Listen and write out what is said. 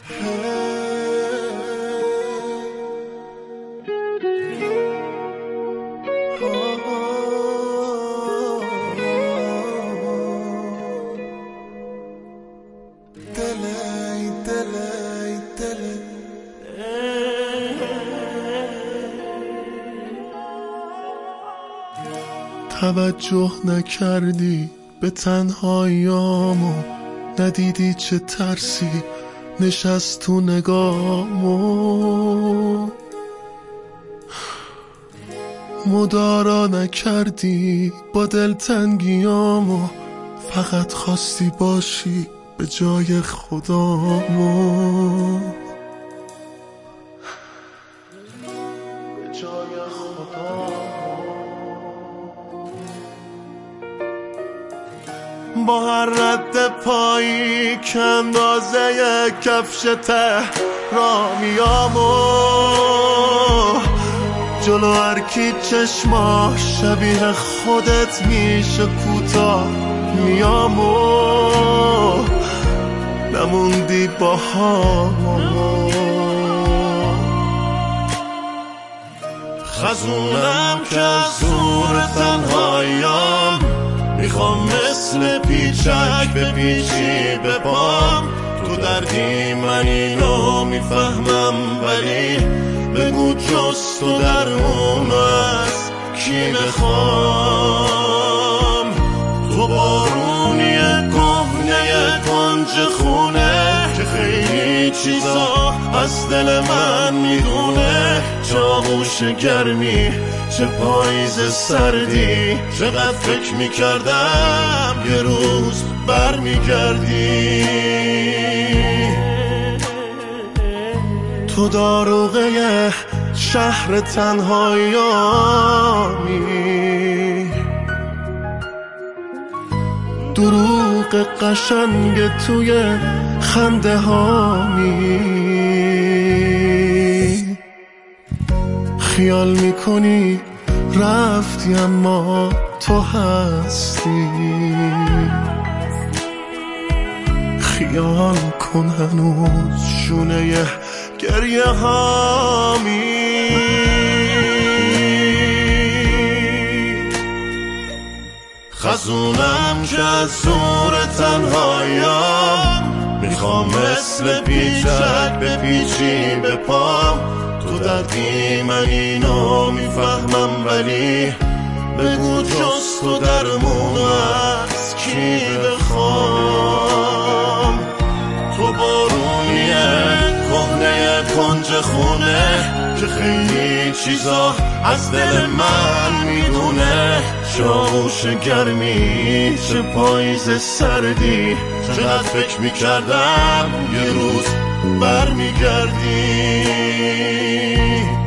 توجه نکردی به تنهاییامو، ندیدی چه ترسی نشست تو نگامو، مدارا نکردی با دلتنگیامو، فقط خواستی باشی به جای خدامو، به جای خدامو. با هر رد پایی که اندازه کفش تهرامیامو، جلو هر کی چشماش شبیه خودت میشه کوتاه میامو، نموندی با هم. خزونم که از زور تنهاییام، میخوام مثل پیچک به پیچی به پام، تو دردی من اینو میفهمم، ولی بگو جز تو درمون از کی بخوام. تو بارونی کهنه کنج خونه که خیلی چیزا از دل من میدونه، چه آغوش گرمی چه پاییز سردی، چقدر فکر میکردم یه روز برمیگردی. تو داروغه شهر تنهاییامی، دروغ قشنگ توی خنده هامی، خیال میکنی رفتی اما تو هستی، خیال کن هنوز شونه گریه هامی. خزونم که از زور تنهاییام، میخوام مثل پیچک به پیچی به پام، تو دردی من اینو میفهمم، ولی بگو جز تو درمون از کی بخوام. تو بارونیه کهنه کنج خونه که خیلی چیزا از دل من میدونه، چه آغوش گرمی چه پاییز سردی، چقدر فکر میکردم یه روز برمیگردی.